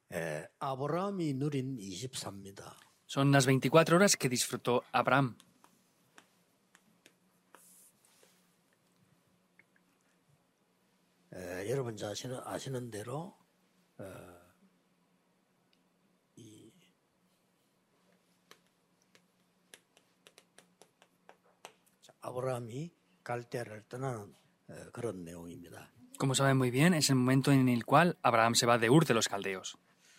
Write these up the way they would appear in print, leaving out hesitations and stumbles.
아브라함이 누린 24입니다. Son las 24 horas que disfrutó Abraham. 여러분 자신은 아시는 대로 아브라함이 갈대아를 떠나는 그런 내용입니다. Como saben muy bien, es el momento en el cual Abraham se va de Ur de los Caldeos.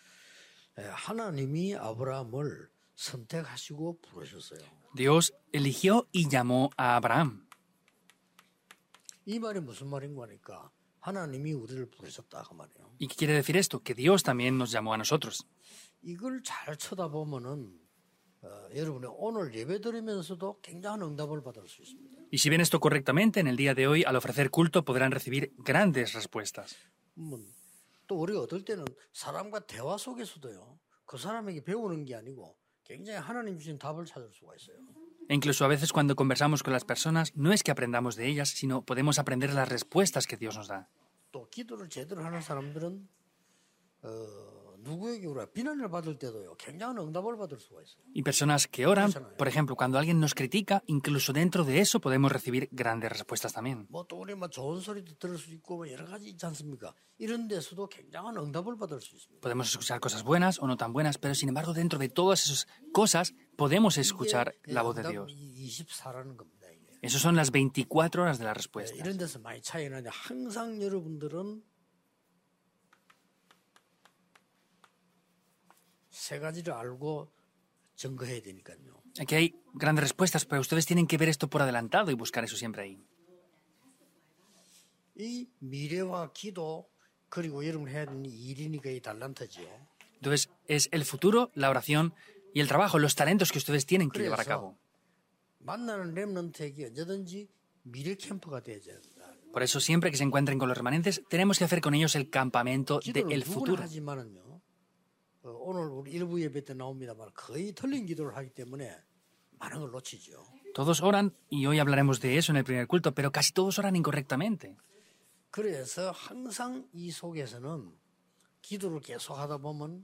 하나님이 아브라함을 선택하시고 부르셨어요. Dios eligió y llamó a Abraham. 이 말이 무슨 말인 거니까 하나님이 우리를 부르셨다 그 말이에요. ¿Y qué quiere decir esto? Que Dios también nos llamó a nosotros. 이걸 잘 쳐다보면은 여러분이 오늘 예배드리면서도 굉장한 응답을 받을 수 있습니다. Y si ven esto correctamente, en el día de hoy, al ofrecer culto, podrán recibir grandes respuestas. 또 우리가 어떨 때는 사람과 대화 속에서도요. 그 사람에게 배우는 게 아니고 굉장히 하나님 주신 답을 찾을 수가 있어요. E incluso a veces cuando conversamos con las personas, no es que aprendamos de ellas, sino podemos aprender las respuestas que Dios nos da. 또 기도를 제대로 하는 사람들은 누구에게 우리가 비난을 받을 때도요. 굉장한 응답을 받을 수가 있어요. Y personas que oran, por ejemplo, cuando alguien nos critica, incluso dentro de eso podemos recibir grandes respuestas también. 또 우리 좋은 소리도 들을 수 있고 여러 가지 있지 않습니까? 이런 데서도 굉장한 응답을 받을 수 있습니다. Podemos escuchar cosas buenas o no tan buenas, pero sin embargo dentro de todas esas cosas podemos escuchar la voz de Dios. 24라는 겁니다. 이게. Esas son las 24 horas de la respuesta. 이런 데서 많이 차이가 나는데 항상 여러분들은 세 가지를 알고 증거해야 되니까요. Aquí hay grandes respuestas, pero ustedes tienen que ver esto por adelantado y buscar eso siempre ahí. 이 미래와 기도 그리고 여러분 해야 되는 일이니까 이 달란트지요. Entonces es el futuro, la oración y el trabajo, los talentos que ustedes tienen que llevar a cabo. 만나는 렘넌트에게 언제든지 미래 캠프가 돼야 된다. Por eso siempre que se encuentren con los remanentes tenemos que hacer con ellos el campamento del 기도는 futuro. 하지만은요. 오늘 우리 일부 예배 때 나옵니다만 거의 틀린 기도를 하기 때문에 많은 걸 놓치죠. Todos oran, y hoy hablaremos de eso en el primer culto, pero casi todos oran incorrectamente. 그래서 항상 이 속에서는 기도를 계속하다 보면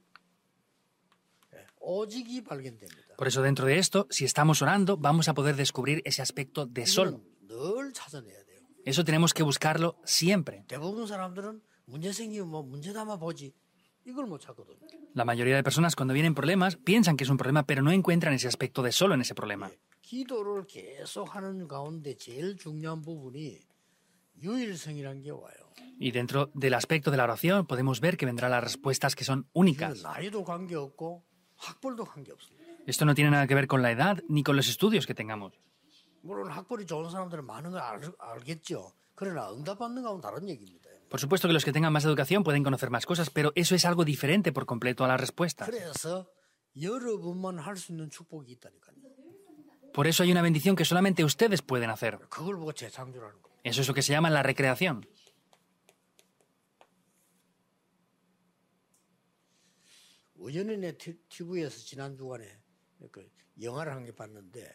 오직이 발견됩니다. Por eso dentro de esto, si estamos orando, vamos a poder descubrir ese aspecto de sol. 늘 찾아내야 돼요. Eso tenemos que buscarlo siempre. 대부분 사람들은 문제 생기면 문제 담아 보지 이걸 못 찾거든요. La mayoría de personas cuando vienen problemas piensan que es un problema, pero no encuentran ese aspecto de solo en ese problema. 기도를 계속하는 가운데 제일 중요한 부분이 유일성이라는 게 와요. Y dentro del aspecto de la oración podemos ver que vendrán las respuestas que son únicas. 나이도 관계없고 학벌도 관계없습니다. Esto no tiene nada que ver con la edad ni con los estudios que tengamos. 물론 학벌이 좋은 사람들은 많은 걸 알겠죠. 그러나 응답받는 거하고는 다른 얘기입니다. Por supuesto que los que tengan más educación pueden conocer más cosas, pero eso es algo diferente por completo a la respuesta. 그래서 여러분만 할 수 있는 축복이 있다니까요. Por eso hay una bendición que solamente ustedes pueden hacer. 그걸 보고 재창조라는 겁니다. Eso es lo que se llama la recreación. 우연히 TV에서 지난 주간에 그 영화를 한 개 봤는데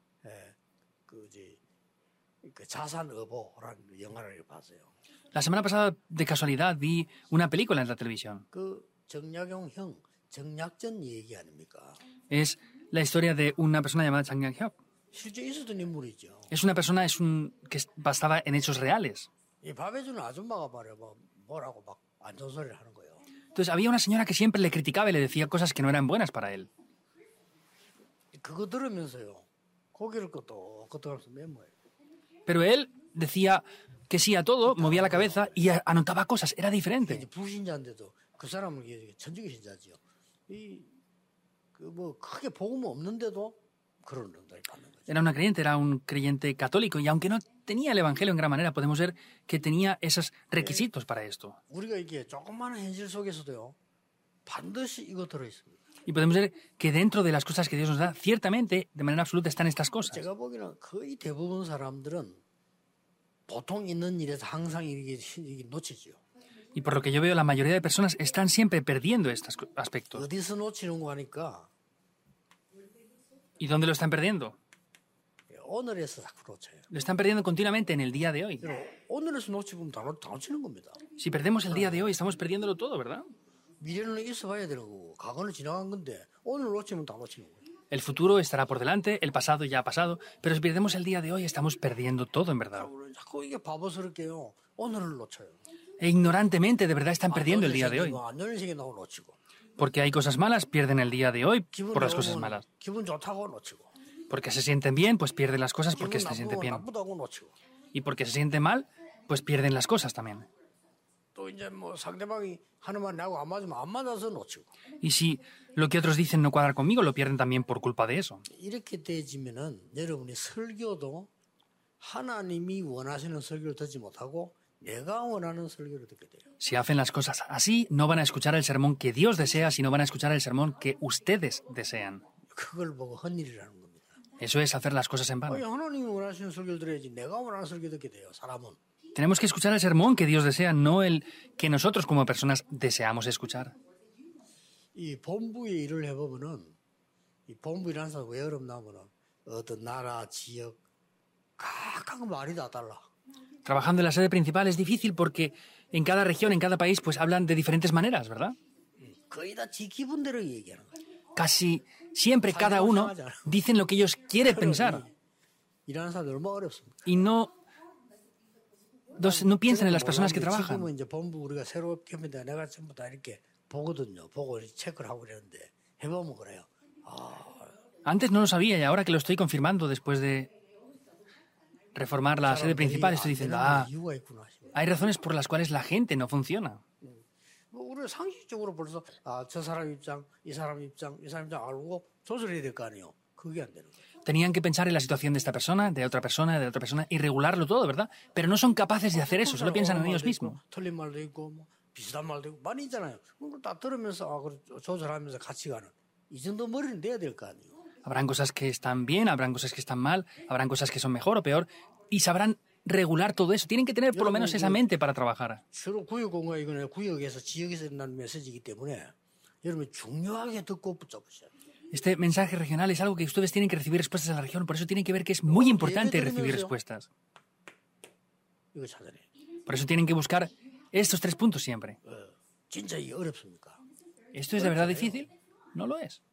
그 자산어보라는 영화를 봤어요. La semana pasada, de casualidad, vi una película en la televisión. 그 정약용 형 정약전 얘기 아닙니까? Es la historia de una persona llamada Chang Yang-hyuk. 실제 있었던 인물이죠. Es una persona que basada en hechos reales. 이 밥해 주는 아줌마가 말이야 뭐라고 막 안 좋은 소리를 하는 거예요. Entonces había una señora que siempre le criticaba y le decía cosas que no eran buenas para él. 그거 들으면서요. 고개를 끄덕끄덕하면서 메모해요. Pero él decía que sí a todo, movía la cabeza y anotaba cosas. Era diferente. 불신자인데도 그 사람은 천주교 신자지요. 뭐 크게 복음 없는데도 그런 응답을 받는 거죠. Era una creyente, era un creyente católico y aunque no tenía el evangelio en gran manera, podemos ver que tenía esos requisitos para esto. 우리가 이게 조그마한 현실 속에서도요. 반드시 이거 들어 있습니다. Y podemos ver que dentro de las cosas que Dios nos da, ciertamente, de manera absoluta, están estas cosas. 제가 보기에는 거의 대부분 사람들은 보통 있는 일에서 항상 이게 놓치죠. Y por lo que yo veo, la mayoría de personas están siempre perdiendo estos aspectos. 어디서 놓치는 거 하니까 ¿Y dónde lo están perdiendo? 오늘에서 자꾸 놓쳐요. Lo están perdiendo continuamente en el día de hoy. 오늘에서 놓치면 다 놓치는 겁니다. Si perdemos el día de hoy, estamos perdiéndolo todo, ¿verdad? 미래는 있어봐야 되는 거고 과거는 지나간 건데 오늘 놓치면 다 놓치는 거예요. El futuro estará por delante, el pasado ya ha pasado, pero si perdemos el día de hoy estamos perdiendo todo en verdad. 우리는 자꾸 이게 바보스럽게요. 오늘을 놓쳐요. E ignorantemente de verdad están perdiendo el día de hoy. 안 좋은 생긴다고 놓치고 Porque hay cosas malas, pierden el día de hoy 기분 por las cosas 좋으면 malas. 기분 좋다고 놓치고 Porque se sienten bien, pues pierden las cosas porque 기분 se sienten 나쁘고 bien. 나쁘다고 놓치고 Y porque se sienten mal, pues pierden las cosas también. 또 이제 뭐 상대방이 하는 말 나하고 안 맞으면 안 맞아서 놓치고 Y si lo que otros dicen no cuadra conmigo, lo pierden también por culpa de eso. 이렇게 되지면은 여러분이 설교도 하나님이 원하시는 설교를 듣지 못하고 내가 원하는 설교를 듣게 돼요. Si hacen las cosas así, no van a escuchar el sermón que Dios desea, sino van a escuchar el sermón que ustedes desean. 그걸 보고 헛일이라는 겁니다. Eso es hacer las cosas en vano. 하나님이 원하시는 설교를 들어야지 내가 원하는 설교 듣게 돼요. 사람은. Tenemos que escuchar el sermón que Dios desea, no el que nosotros como personas deseamos escuchar. 이 본부의 일을 해보면은 이 본부 일하는 사람 왜 어렵나 하면은 어떤 나라, 지역 각각 말이 다 달라. Trabajando en la sede principal es difícil porque en cada región, en cada país, pues hablan de diferentes maneras, ¿verdad? 거의 다 지 기분대로 얘기하는 거야. Casi siempre cada uno dicen lo que ellos quieren pensar 일하는 사람들 얼마나 어렵습니까? y no piensan en las personas que trabajan. 지금은 이제 본부 우리가 새로 개편돼 내가 전부 다 이렇게 보거든요. 보고 체크를 하고 그러는데 해보면 그래요. Antes no lo sabía y ahora que lo estoy confirmando después de reformar la sede principal, estoy diciendo, 이유가 있구나. hay razones por las cuales la gente no funciona. 뭐 우리가 상식적으로 벌써 저 사람 입장, 이 사람 입장, 이 사람 입장 알고 조절해야 될 거 아니에요. 그게 안 되는 거예요. Tenían que pensar en la situación de esta persona, de otra persona, de otra persona y regularlo todo, ¿verdad? Pero no son capaces de hacer eso, solo piensan en ellos mismos. 틀린 말도 있고 뭐 비슷한 말도 있고 많이 있잖아요. 그걸 다 들으면서 그래, 조절하면서 같이 가는 이 정도 머리는 돼야 될 거 아니에요. Habrán cosas que están bien, habrán cosas que están mal, habrán cosas que son mejor o peor y sabrán regular todo eso. Tienen que tener por lo menos esa mente para trabajar. 주로 구역공과 이거는 구역에서 지역에서 난 메시지이기 때문에 여러분 중요하게 듣고 붙잡으셔야 돼요. Este mensaje regional es algo que ustedes tienen que recibir respuestas en la región, por eso tienen que ver que es muy importante recibir respuestas. 이거 찾아내. Por eso tienen que buscar estos 3 puntos siempre. 진짜 이게 어렵습니까? ¿Esto es de verdad difícil? No lo es.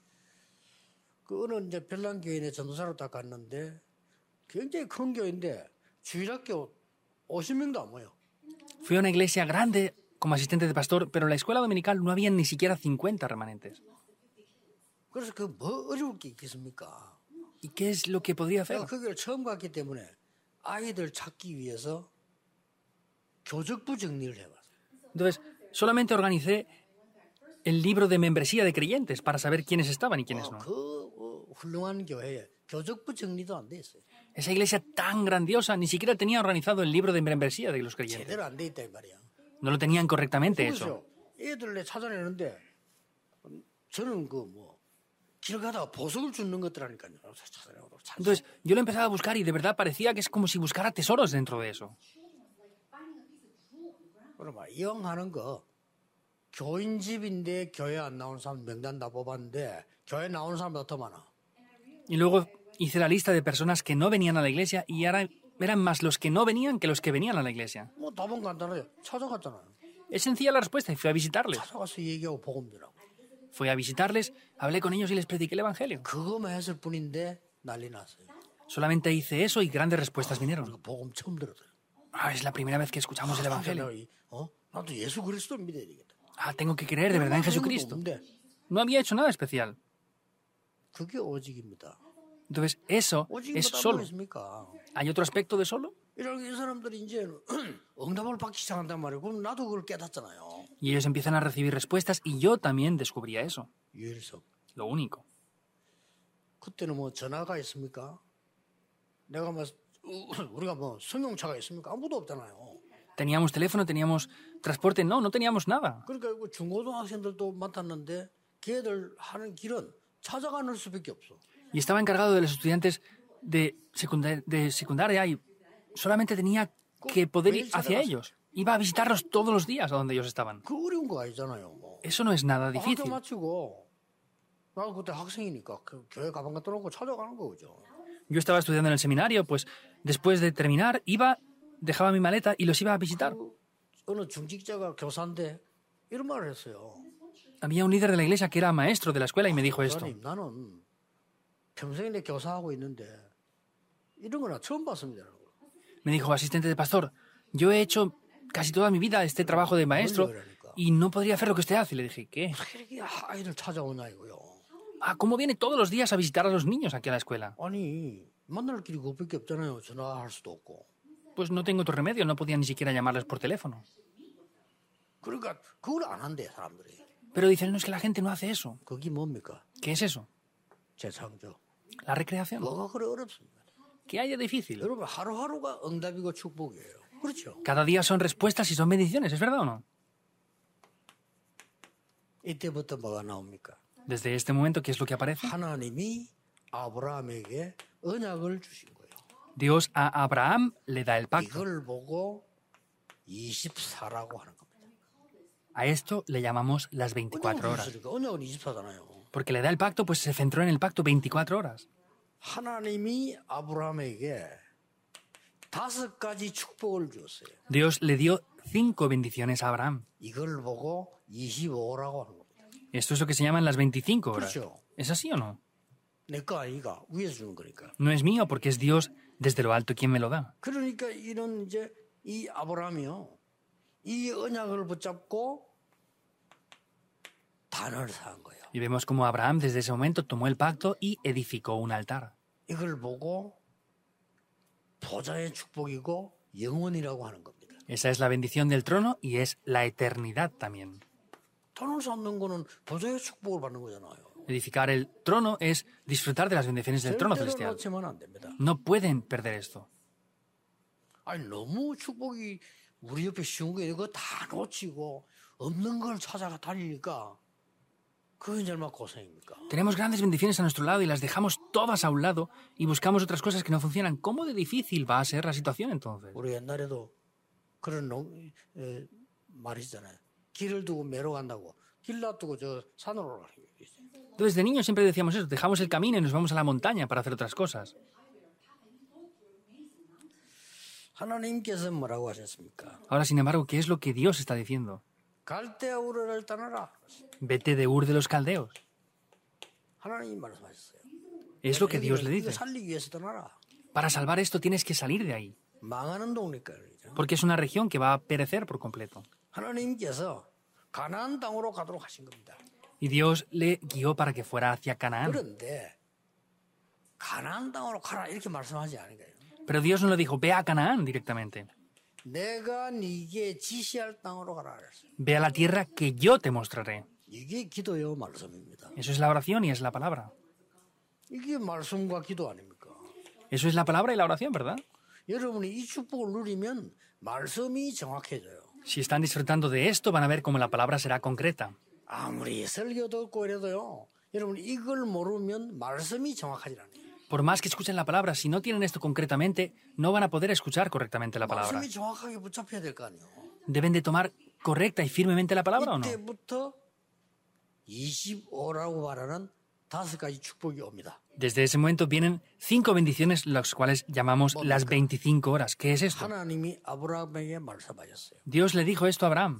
그 어느 이제 별난교인에 전도사로 딱 갔는데 굉장히 큰 교회인데 주일학교 50명도 안 모여. Fui a una iglesia grande como asistente de pastor, pero en la escuela dominical no habían ni siquiera 50 remanentes. 그래서 그 뭐 어려울 게 있겠습니까? ¿Y qué es lo que podría hacer? 내가 거기를 처음 갔기 때문에 아이들 찾기 위해서 교적부 정리를 해봤어요. Entonces, solamente organicé el libro de membresía de creyentes para saber quiénes estaban y quiénes no. 그 훌륭한 교회에 교적부 정리도 안 돼 있어요. Esa iglesia tan grandiosa ni siquiera tenía organizado el libro de membresía de los creyentes. 제대로 안 돼 있다 이 말이야. No lo tenían correctamente hecho. 그래서 애들 내 찾아내는데 저는 그 뭐 길 가다가 보석을 줍는 것들하니까요. 찾아내고 Entonces, yo lo empezaba a buscar y de verdad parecía que es como si buscara tesoros dentro de eso. 그럼 이왕 하는 거 교인 집인데 교회 안 나오는 사람 명단 다 뽑았는데 교회 나오는 사람보다 더 많아. Y luego hice la lista de personas que no venían a la iglesia y ahora eran más los que no venían que los que venían a la iglesia. 뭐 답은 간단해요. 찾아갔잖아요. Es sencilla la respuesta y fui a visitarles. 찾아가서 얘기하고 복음 전하고. Fui a visitarles, hablé con ellos y les prediqué el evangelio. 그거만 했을 뿐인데 난리 났어요. Solamente hice eso y grandes respuestas vinieron. 우리가 복음 처음 들었어요. Es la primera vez que escuchamos el evangelio. 나도 예수 그리스도 믿어야 되겠다. Tengo que creer de verdad en Jesucristo. No había hecho nada especial. 그게 오직입니다. Entonces, eso 오직인 es 것도 solo. 뭐 있습니까? ¿Hay otro aspecto de solo? 이렇게 이 사람들이 이제 응답을 받기 시작한단 말이에요. 그럼 나도 그걸 깨닫잖아요. Y ellos empiezan a recibir respuestas y yo también descubría eso. 유일성. Lo único. 그때는 뭐 전화가 있습니까? 내가 뭐 우리가 뭐 승용차가 있습니까? 아무도 없잖아요. ¿Teníamos teléfono? ¿Teníamos transporte? No, no teníamos nada. 그러니까 그 중고등학생들도 맡았는데 걔들 하는 길은 찾아가는 수밖에 없어. Y estaba encargado de los estudiantes de secundaria y solamente tenía que poder ir hacia ellos. Iba a visitarlos todos los días a donde ellos estaban. 그 어려운 거 아니잖아요. 뭐. Eso no es nada 학교 difícil. 마치고 나도 그때 학생이니까 그 교회 가방 갖다 놓고 찾아가는 거죠. Yo estaba estudiando en el seminario, pues después de terminar iba, dejaba mi maleta y los iba a visitar. 어느 중직자가 교사인데 이런 말을 했어요. Había un líder de la iglesia que era maestro de la escuela y me dijo esto. 목사님, 나는 평생 내 교사하고 있는데 이런 거나 처음 봤습니다. Me dijo, asistente de pastor, yo he hecho casi toda mi vida este trabajo de maestro y no podría hacer lo que usted hace. Y le dije, ¿qué? 어떻게 이렇게 아이들 찾아오냐 이거요. Ah, ¿cómo viene todos los días a visitar a los niños aquí a la escuela? 아니 만날 길이 그것밖에 없잖아요. 전화할 수도 없고. Pues no tengo otro remedio, no podía ni siquiera llamarles por teléfono. 그러니까 그걸 안 한대 사람들이. Pero dicen, no, es que la gente no hace eso. 그게 뭡니까? ¿Qué es eso? 재창조. La recreación. 뭐가 그래 어렵습니까? ¿Qué hay de difícil? 여러분 하루하루가 응답이고 축복이에요. 그렇죠? Cada día son respuestas y son bendiciones, ¿es verdad o no? 이때부터 뭐가 나옵니까? Desde este momento, ¿qué es lo que aparece? 하나님이 아브라함에게 언약을 주신 거예요. Dios a Abraham le da el pacto. 이걸 보고 24라고 하는 겁니다. A esto le llamamos las 24 horas. 언약은 24잖아요. Porque le da el pacto, pues se centró en el pacto 24 horas. 하나님이 아브라함에게 5가지 축복을 주었어요. Dios le dio 5 bendiciones a Abraham. 이걸 보고 25라고 하는 겁니다. Esto es lo que se llaman las 25 horas. 그렇죠. ¿Es así o no? 내 거 아니가 위에서 주는 거니까. No es mío porque es Dios desde lo alto quien me lo da. 그러니까 이런 이제 이 아브라함이요. 이 언약을 붙잡고 단을 쌓은 거예요. Y vemos cómo Abraham desde ese momento tomó el pacto y edificó un altar. 이걸 보고 보좌의 축복이고 영원이라고 하는 겁니다. Esa es la bendición del trono y es la eternidad también. 단을 쌓는 거는 보좌의 축복을 받는 거잖아요. Edificar el trono es disfrutar de las bendiciones del trono 절대로 celestial. 놓치면 안 됩니다. No pueden perder esto. 아니 너무 축복이 우리 옆에 쉬운 거 이거 다 놓치고 없는 걸 찾아가 다니니까 그게 이제 얼마나 고생입니까? Tenemos grandes bendiciones a nuestro lado y las dejamos todas a un lado y buscamos otras cosas que no funcionan. ¿Cómo de difícil va a ser la situación entonces? 우리 옛날에도 그런 말이 있잖아요. 길을 두고 매로 간다고. 길 놔두고 저 산으로 올라가는 게 있어요. Entonces de niños siempre decíamos eso, dejamos el camino y nos vamos a la montaña para hacer otras cosas. 하나님께서 뭐라고 하셨습니까? Ahora, sin embargo, ¿qué es lo que Dios está diciendo? 갈대아 우르를 떠나라. Vete de Ur de los Caldeos. 하나님이 말씀하셨어요. Es lo que Dios le 이거 dice. 살리기 위해서 떠나라. Para salvar esto tienes que salir de ahí, 망하는 동네니까 그러죠. porque es una región que va a perecer por completo. 하나님께서 가나안 땅으로 가도록 하신 겁니다. Y Dios le guió para que fuera hacia Canaán. 그런데 가나안 땅으로 가라 이렇게 말씀하지 않은 거예요. Pero Dios no le dijo, ve a Canaán directamente. 내가 네게 지시할 땅으로 가라 그랬어요. Ve a la tierra que yo te mostraré. 이게 기도요 말씀입니다. Eso es la oración y es la palabra. 이게 말씀과 기도 아닙니까? Eso es la palabra y la oración, ¿verdad? 여러분이 이 축복을 누리면 말씀이 정확해져요. Si están disfrutando de esto, van a ver cómo la palabra será concreta. 아무리 설교 듣고 이래도요. 여러분 이걸 모르면 말씀이 정확하지 않아요. Por más que escuchen la palabra, si no tienen esto concretamente, no van a poder escuchar correctamente la palabra. 말씀이 정확하게 붙잡혀야 될 거 아니에요. ¿Deben de tomar correcta y firmemente la palabra o no? 이때부터 25라고 말하는 5가지 축복이 옵니다. Desde ese momento vienen 5 bendiciones, las cuales llamamos las 25 horas. ¿Qué es esto? 하나님이 아브라함에게 말씀하셨어요. Dios le dijo esto a Abraham.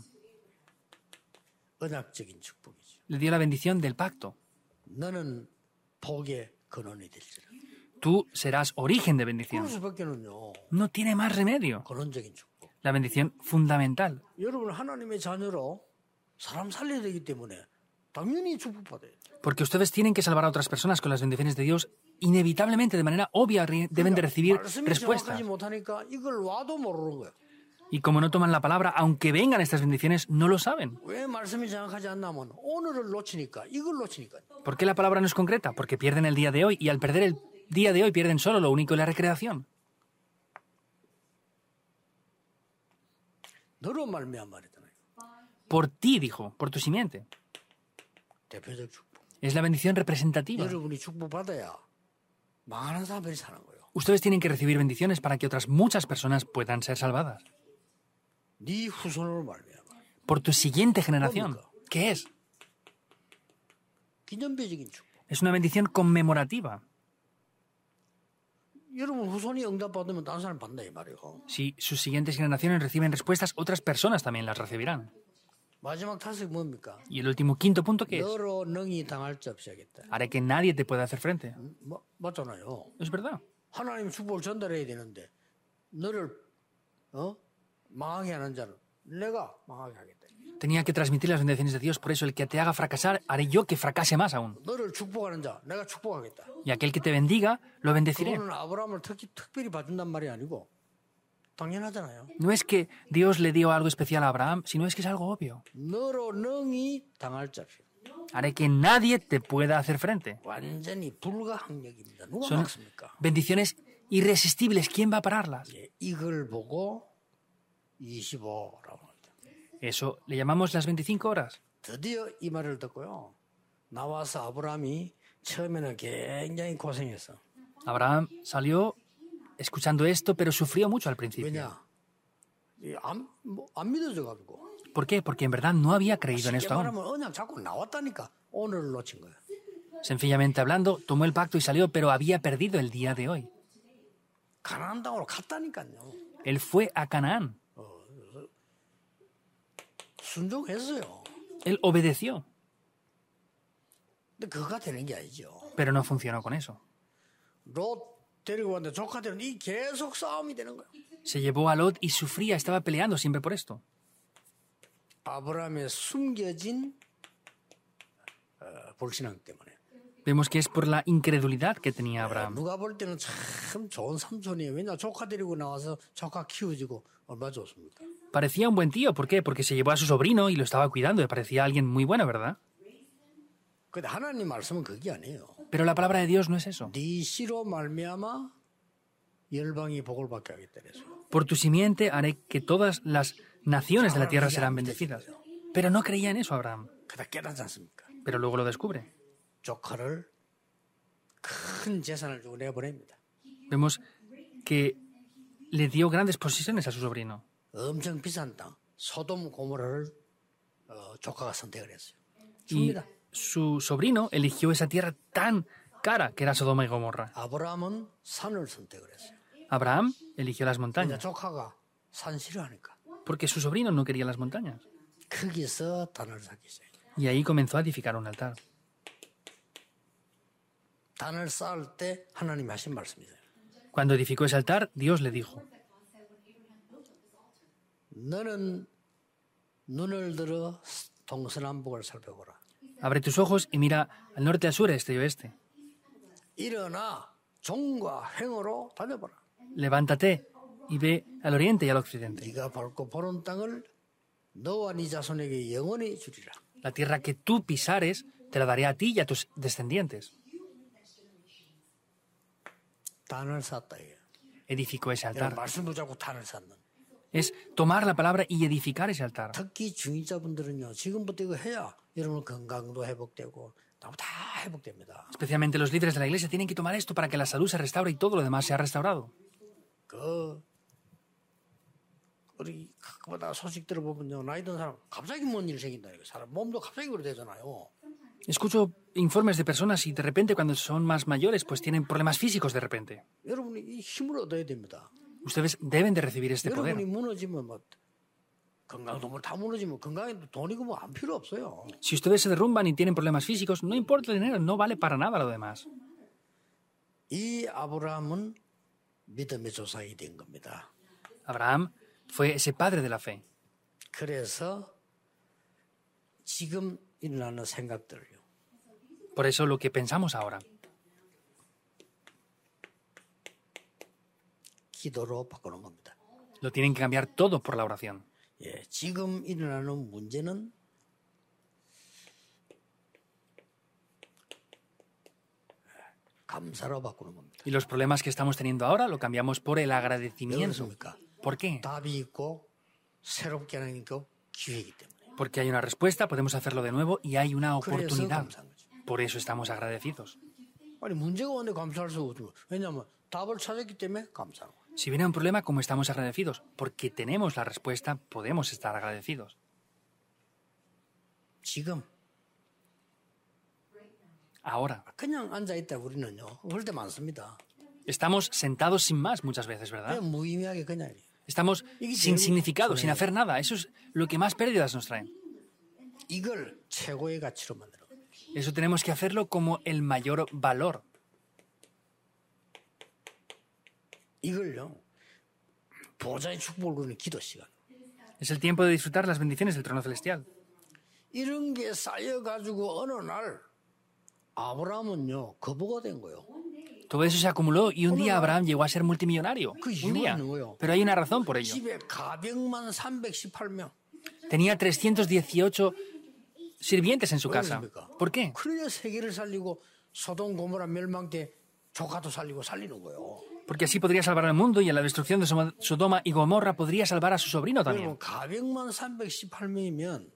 언약적인 축복이죠. Le dio la bendición del pacto. 너는 복의 근원이 될지라. Tú serás origen de 그럴 bendición. 수밖에는요. No tiene más remedio. 근원적인 축복. La bendición fundamental. 여러분 하나님의 자녀로 사람 살려야 되기 때문에 당연히 축복받아요. Porque ustedes tienen que salvar a otras personas con las bendiciones de Dios. Inevitablemente, de manera obvia, deben de recibir 말씀이 respuestas. 정확하지 못하니까 이걸 와도 모르는 거예요. Y como no toman la palabra, aunque vengan estas bendiciones, no lo saben. 왜 말씀이 정확하지 않냐면 오늘을 놓치니까 이걸 놓치니까. ¿Por qué la palabra no es concreta? Porque pierden el día de hoy y al perder el día de hoy pierden solo lo único, la recreación. 너로 말미암아 말이잖아요. Por ti, dijo, por tu simiente. 대표적 축복. Es la bendición representativa. 여러분이 축복받아야 망하는 사람들이 사는 거예요. Ustedes tienen que recibir bendiciones para que otras muchas personas puedan ser salvadas. 네 후손으로 말미암아. Por tu siguiente generación. ¿Qué es? 기념비적인 축복. Es una bendición conmemorativa. 여러분 후손이 응답받으면 다른 사람 받는다 이 말이에요. Si sus siguientes generaciones reciben respuestas, otras personas también las recibirán. 마지막 타석이 뭡니까? Y el último quinto punto, ¿qué es? 너로 능히 당할 자 없이 하겠다. Haré que nadie te pueda hacer frente. 맞잖아요. Es verdad. 하나님 축복을 전달해야 되는데 너를 망하게 하는 자는 내가 망하게 하겠다. Tenía que transmitir las bendiciones de Dios, por eso el que te haga fracasar, haré yo que fracase más aún. 너를 축복하는 자 내가 축복하겠다. Y aquel que te bendiga, lo bendeciré. 그거는 아브라함을 특별히 봐준단 말이 아니고 당연하잖아요. No es que Dios le dio algo especial a Abraham, sino es que es algo obvio. 너로 능히 당할 자 없이. Haré que nadie te pueda hacer frente. 완전히 불가항력입니다. 누가 Son 막습니까? bendiciones irresistibles. ¿Quién va a pararlas? 이걸 보고 25라고 합니다. Eso le llamamos las 25 horas. 드디어 이 말을 듣고요. 나와서 아브라함이 처음에는 굉장히 고생했어. Abraham salió escuchando esto, pero sufrió mucho al principio. 왜냐? 안 믿어져가지고. ¿Por qué? Porque en verdad no había creído en 쉽게 esto aún. 말하면 언약 자꾸 나왔다니까 오늘을 놓친 거야. Sencillamente hablando, tomó el pacto y salió, pero había perdido el día de hoy. 가나안 땅으로 갔다니까요. Él fue a Canaán. 순종했어요. Él obedeció, 근데 그거가 되는 게 아니죠. pero no funcionó con eso. 롯 데리고 왔는데 조카들은 이 계속 싸움이 되는 거야. Se llevó a Lot y sufría, estaba peleando siempre por esto. 아브라함의 숨겨진 불신앙 때문에. Vemos que es por la incredulidad que tenía Abraham. 누가 볼 때는 참 좋은 삼촌이에요. 왜냐 조카 데리고 나와서 조카 키워주고 얼마나 좋습니까? Parecía un buen tío, ¿por qué? Porque se llevó a su sobrino y lo estaba cuidando, y parecía alguien muy bueno, ¿verdad? 근데 하나님 말씀은 그게 아니에요. Pero la palabra de Dios no es eso. 네 씨로 말미암아 열방이 복을 받게 하겠다 그래서. Por tu simiente haré que todas las naciones de la tierra serán bendecidas. Pero no creía en eso Abraham. 그다 깨닫지 않습니까? Pero luego lo descubre. 조카를 큰 재산을 주고 내보냅니다. Vemos que le dio grandes posesiones a su sobrino. 엄청 비싼 땅 소돔 고모라를 조카가 선택을 했어요. Y 줍니다. su sobrino eligió esa tierra tan cara que era Sodoma y Gomorra. 아브라함은 산을 선택을 했어요. Abraham eligió las 근데 montañas, 조카가 산 싫어하니까 porque su sobrino no quería las montañas. 거기서 단을 쌓기 시작해요. Y ahí comenzó a edificar un altar. 단을 쌓을 때 하나님이 하신 말씀이세요. Cuando edificó ese altar, Dios le dijo, 너는 눈을 들어 동서남북을 살펴보라. abre tus ojos y mira al norte, al sur, este y oeste. 일어나 종과 행으로 다녀보라. Levántate y ve al oriente y al occidente. 네가 밟고 보는 땅을 너와 네 자손에게 영원히 주리라. La tierra que tú pisares, te la daré a ti y a tus descendientes. 단을 쌓다 이게. Edificó ese 이런 altar. 말씀 붙잡고 단을 쌓는. Es tomar la palabra y edificar ese altar. 특히 중위자분들은요. 지금부터 이거 해야 여러분 건강도 회복되고 다 회복됩니다. Especialmente los líderes de la iglesia tienen que tomar esto para que la salud se restaure y todo lo demás sea restaurado. 우리 그보다 소식 들어보면요. 나이 든 사람 갑자기 뭔 일 생긴다. 사람 몸도 갑자기 그래 되잖아요. Escucho informes de personas y de repente cuando son más mayores pues tienen problemas físicos de repente. 여러분이 이 힘을 얻어야 됩니다. Ustedes deben de recibir este 여러분이 poder. 무너지면 뭐 건강도 뭐 다 무너지면 건강에도 돈이고 뭐 안 필요 없어요. Si ustedes se derrumban y tienen problemas físicos, no importa el dinero, no vale para nada lo demás. 이 아브라함은 믿음의 조상이 된 겁니다. Abraham fue ese padre de la fe. 그래서 지금 일어나는 생각들을요. Por eso lo que pensamos ahora, 기도로 바꾸는 겁니다. lo tienen que cambiar todo por la oración. 예, 지금 일어나는 문제는 감사로 바꾸는 겁니다. Y los problemas que estamos teniendo ahora lo cambiamos por el 왜 agradecimiento. 그렇습니까? ¿Por qué? 답이 있고 새롭게 하는 게 기회이기 때문에. Porque hay una respuesta, podemos hacerlo de nuevo y hay una 그래서 oportunidad. 감사한 거죠. Por eso estamos agradecidos. 아니 문제가 오는데 감사할 수 없죠. 왜냐하면 답을 찾았기 때문에 감사하는 거예요. Si viene un problema, ¿cómo estamos agradecidos? Porque tenemos la respuesta, podemos estar agradecidos. 지금 Ahora, 그냥 앉아있다 우리는요. 그럴 때 많습니다. estamos sentados sin más muchas veces, ¿verdad? 그냥 무의미하게 그냥 Estamos sin significado, sin hacer nada. Eso es lo que más pérdidas nos traen. 이걸 최고의 가치로 만들어. Eso tenemos que hacerlo como el mayor valor. 이걸요. 보좌의 축복을 누리는 기도 시간. Es el tiempo de disfrutar las bendiciones del trono celestial. 이런 게 쌓여가지고 어느 날 아브라함은요 거부가 된 거예요. Todo eso se acumuló y un día Abraham llegó a ser multimillonario. 그 Un 이유가 día. 있는 거예요. Pero hay una razón por ello. 집에 가병만 318명. Tenía 318 sirvientes en su casa. ¿Por qué? 그래야 세계를 살리고 소돔 고모라 멸망 때 조카도 살리고 살리는 거예요. Porque así podría salvar al mundo y en la destrucción de Sodoma y Gomorra podría salvar a su sobrino también. 여러분 가병만 318명이면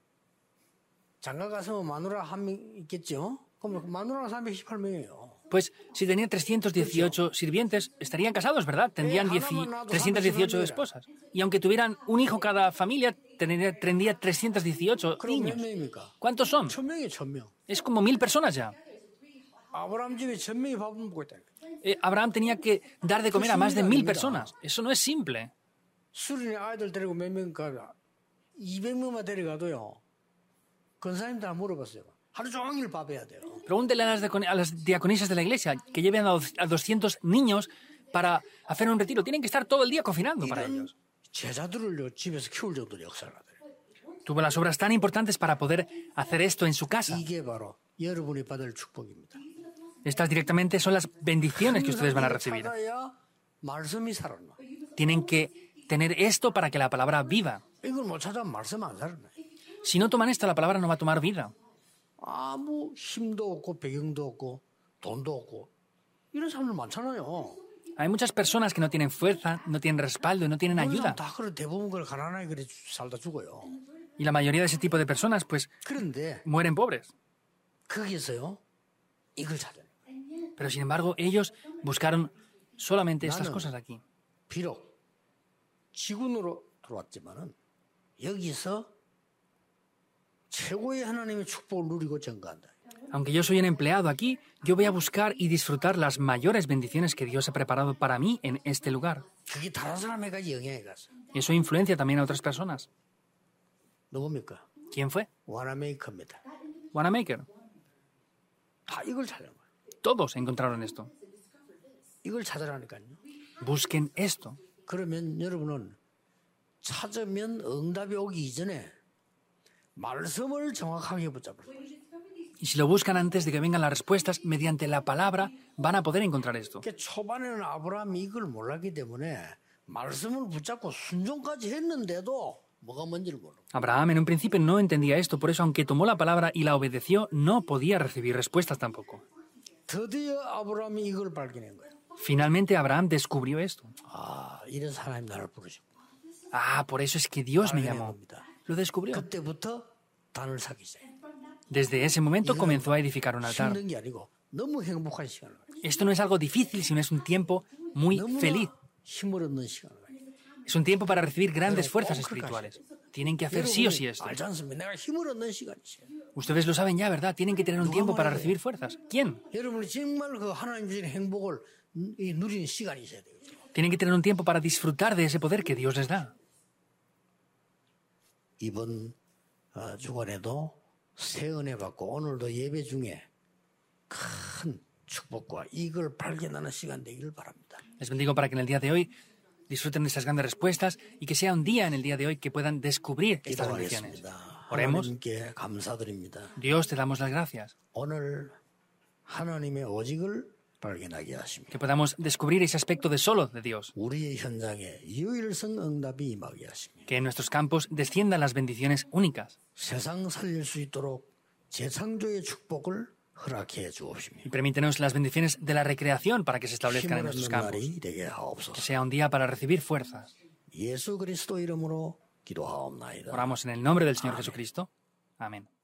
장가 가서 마누라 한 명 있겠죠? 그럼 마누라가 318명이에요. Pues si tenía 318 sirvientes, estarían casados, ¿verdad? Tendrían 318 esposas. Y aunque tuvieran un hijo cada familia, tendría 318 그럼 몇 niños. 명입니까? ¿Cuántos son? 1000명이에요, 1000명. Es como 1000 personas ya. 아브라함 집에 1000명이 밥을 먹고 있다. Abraham tenía que dar de comer a más de 1000 personas. Eso no es simple. 수련의 아이들 데리고 몇 명일까? 200명만 데려가도요. 권사님들 한 물어봤어요. 하루 종일 밥 해야 돼요. Pregúntele a las diaconisas de la iglesia que lleven a 200 niños para hacer un retiro. Tienen que estar todo el día cocinando para 이런 ellos. 제자들을요 집에서 키울 정도로 역사를 하더래요. Tuvo las obras tan importantes para poder hacer esto en su casa. 이게 바로 여러분이 받을 축복입니다. Estas directamente son las bendiciones que ustedes van a recibir. 찾아야 말씀이 살아나. Tienen que tener esto para que la palabra viva. 이걸 못 찾아면 말씀 안 살아나. Si no toman esto, la palabra no va a tomar vida. 아무 힘도 없고 배경도 없고 돈도 없고 이런 사람들 많잖아요. Hay muchas personas que no tienen fuerza, no tienen respaldo y no tienen 그런 ayuda. 사람 다 그런 대부분 걸 가난하게 그래 살다 죽어요. Y la mayoría de ese tipo de personas, pues, 그런데 mueren pobres. 거기서요 이걸 찾아요. Pero sin embargo, ellos buscaron solamente estas 나는 cosas aquí. 비록 지군으로 들어왔지만은 여기서 최고의 하나님의 축복을 누리고 증거한다. Aunque yo soy un empleado aquí, yo voy a buscar y disfrutar las mayores bendiciones que Dios ha preparado para mí en este lugar. 그게 다른 사람에게까지 영향이 갔어. Y eso influencia también a otras personas. 누굽니까? ¿Quién fue? 와나메이커입니다. Wanamaker. 다 이걸 찾는 거예요. Todos encontraron esto. 이걸 찾으라니까요. Busquen esto. 그러면 여러분은 찾으면 응답이 오기 이전에 말씀을 정확하게 붙잡을 거예요. Y si lo buscan antes de que vengan las respuestas, mediante la palabra, van a poder encontrar esto. 그러니까 초반에는 아브라함이 이걸 몰랐기 때문에 말씀을 붙잡고 순종까지 했는데도 뭐가 뭔지를 모르고. Abraham en un principio no entendía esto, por eso aunque tomó la palabra y la obedeció, no podía recibir respuestas tampoco. 드디어 아브라함이 이걸 발견한 거예요. Finalmente Abraham descubrió esto. 아, 이런 사람이 나를 부르셨고. Ah, por eso es que Dios me llamó. 겁니다. Lo descubrió. 그때부터 단을 사기 시작해요. Desde ese momento comenzó a edificar un altar. 힘든 게 아니고 너무 행복한 시간을 가요. Esto no es algo difícil, sino es un tiempo muy feliz. 너무나 힘을 얻는 시간을 가요. Es un tiempo para recibir grandes fuerzas espirituales. Tienen que hacer sí o sí esto. 알지 않습니까? 내가 힘을 얻는 시간이지. Ustedes lo saben ya, ¿verdad? Tienen que tener un tiempo para recibir fuerzas. ¿Quién? 여러분이 정말 그 하나님 주신 행복을 누리는 시간이 있어야 되겠죠. Tienen que tener un tiempo para disfrutar de ese poder que Dios les da. 이번 주간에도 새 은혜 받고 오늘도 예배 중에 큰 축복과 이걸 발견하는 시간 되기를 바랍니다. Les bendigo para que en el día de hoy disfruten de estas grandes respuestas y que sea un día en el día de hoy que puedan descubrir estas bendiciones. 기도하겠습니다. Oremos. 하나님께 감사드립니다. Dios, te damos las gracias. 오늘 하나님의 오직을 발견하게 하십니다. Que podamos descubrir ese aspecto de solo de Dios. 우리의 현장에 유일성 응답이 임하게 하십니다. Que en nuestros campos desciendan las bendiciones únicas. 세상 살릴 수 있도록 재창조의 축복을 허락해 주옵시며 Y permítenos las bendiciones de la recreación para que se establezcan en 힘을 nuestros 얻는 campos. 날이 되게 Que 하옵소서. sea un día para recibir fuerzas. 예수 그리스도 이름으로 기도하옵나이다. Oramos en el nombre del Señor Jesucristo. Amén.